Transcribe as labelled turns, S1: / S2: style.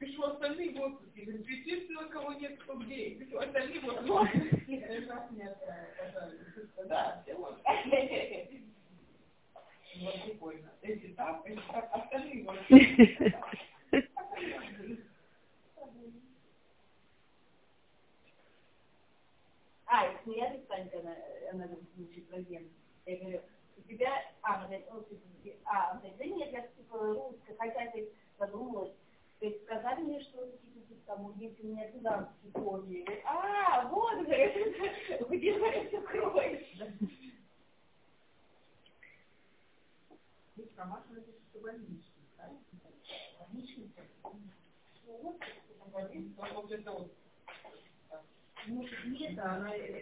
S1: Почему остальные в отпуске? Естественно, кого нет, кто где. Почему остальные в отпуске? Да, все вот. Вот прикольно. Эти так, остальные в отпуске.
S2: Если я Танька, она говорит, проблем. Я говорю, у тебя, она говорит, да нет, я типа русская, хотя ты подумала, то есть сказали мне, что какие-то там, если у меня цыганские корни. Вот, говорит, где, говорит, все кроется.
S1: Ведь Ромашина это что больничный, правильно? Больничный? Ну, вот это вот. Ну, нет, она